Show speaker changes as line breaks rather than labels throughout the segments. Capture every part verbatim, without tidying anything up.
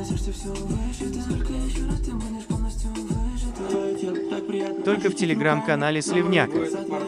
Только в телеграм-канале Сливняка.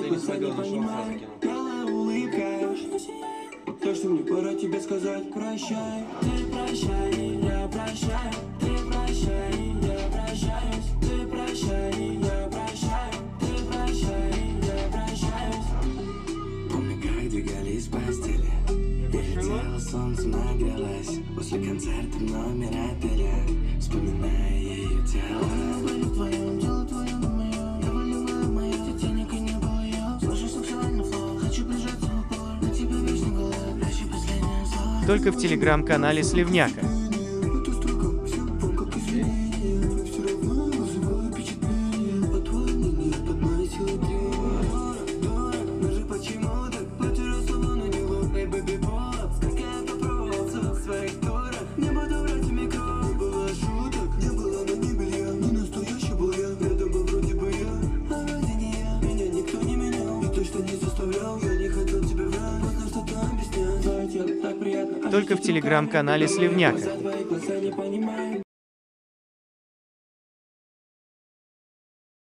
То, что мне пора тебе сказать прощай. Ты прощай, я прощаю. Ты прощай, я прощаюсь. Ты прощай, я прощаю. Ты прощай, я прощаюсь. Помню, как двигались в постели. Я летела, солнцем нагрелась. После концерта в номер отеля, вспоминая ее тело. В твоем тело, твоем на моем. Я полюбила мое, ты денег и не было ее. Слышу сексуальный флоу, хочу прижаться в упор. На тебя вечно голод.
Только в телеграм-канале Сливняка. Только в телеграм-канале Сливняка.